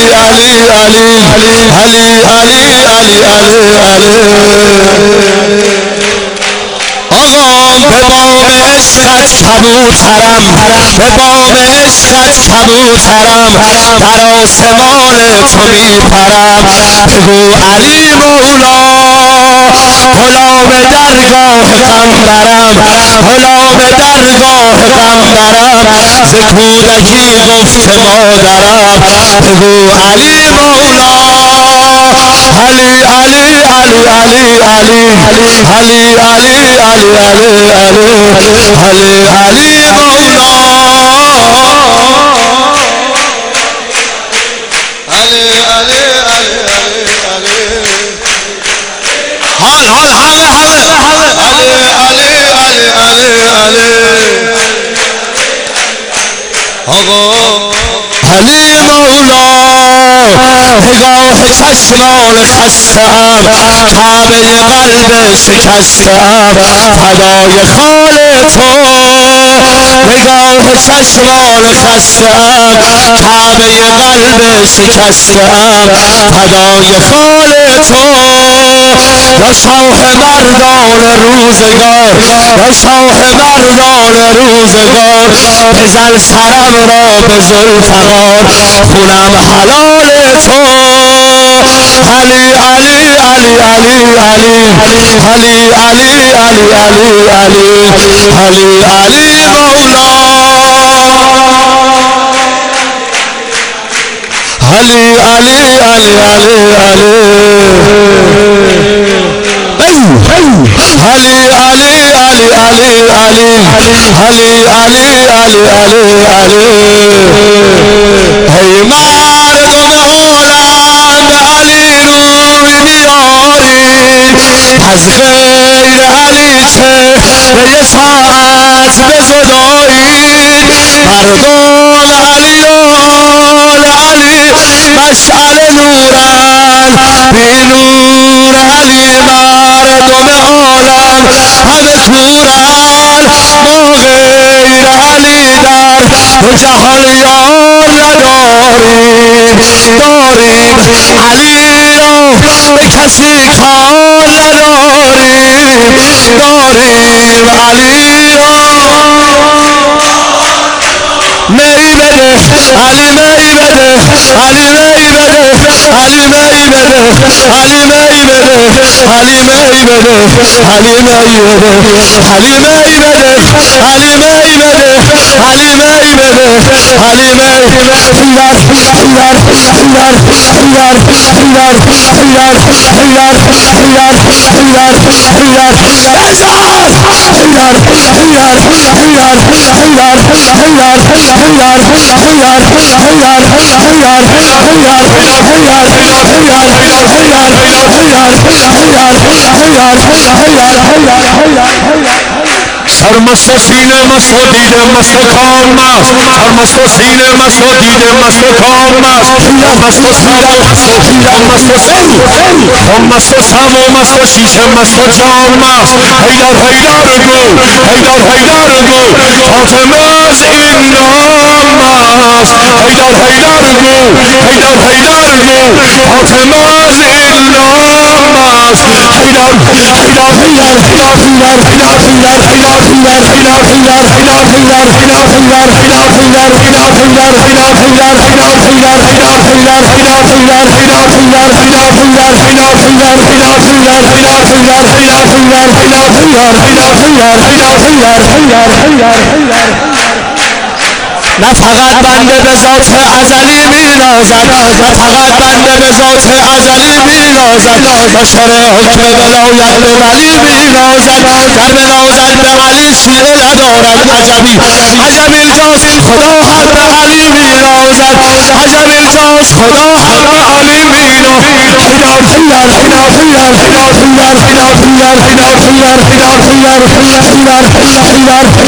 آقا به بام عشقت کبوترم، به بام عشقت کبوترم، در آسمان تو میپرم. بگو علی مولا غلام درگاه غمبرم، غلام درگاه غمبرم، ز کودکی گفت مادرم. بگو علی مولا علی علی علی علی علی علی علی علی علی علی علی مولا علی علی علی علی حال حال حال حال علی علی علی علی علی آقا علی مولا نگاه چشمان خستم، کعبه قلب شکستم، فدای خال تو. نگاه چشمان خستم، کعبه قلب شکستم، فدای خال تو. یا شاه مردان روزگار، یا شاه مردان روزگار، بزن سرم را به ذوالفقار، خونم حلال تو. علی علی علی علی علی علی علی علی علی علی علی علی مولا علی علی علی علی علی علی علی علی علی علی علی علی علی علی علی ای مردم عالم به علی روی میارید، از غیر علی چهره ساعت بزدایید. مردم علی و آل علی مشعل نورن، بی نور علی مردم عالم همه کورن. ما غیر علی در دو جهان یار نداریم، داریم علی را به کسی کار نداریم، داریم علی را. می بده علی، می بده علی، می بده علی، می بده علی، می بده علی، می بده علی، می بده علی، می بده علی، می بده علی، می بده علی، می خیار خیار خیار خیار خیار خیار خیار خیار خیار خیار ازار خیار خیار خیار خیار خیار سرمست و سینه مست و دیده مست و کام مست، سرمست و سینه مست و دیده مست و کام مست، مست و سینه مست و دیده مست و سر مست و سم و مست و شیشه مست و جام مست. حیدر حیدر گو، حیدر حیدر گو، فاطمه از این نام مست. حیدر حیدر گو، حیدر حیدر گو، فاطمه از این نام مست. حیدر حیدر حیدر حیدر حیدر حیدر حیدر حیدر نه فقط بنده به ذات ازلی می‌نازد، نه فقط بنده به ذات ازلی می‌نازد، بشر حکم ولایت به ولی می‌نازد. در بنازد به علی شیعه ندارد عجبی، عجب اینجاست خدا هم به علی می‌نازد، عجب اینجاست خدا هم به علی می‌نازد. حیدر حیدر حیدر حیدر حیدر حیدر حیدر حیدر حیدر حیدر حیدر حیدر حیدر حیدر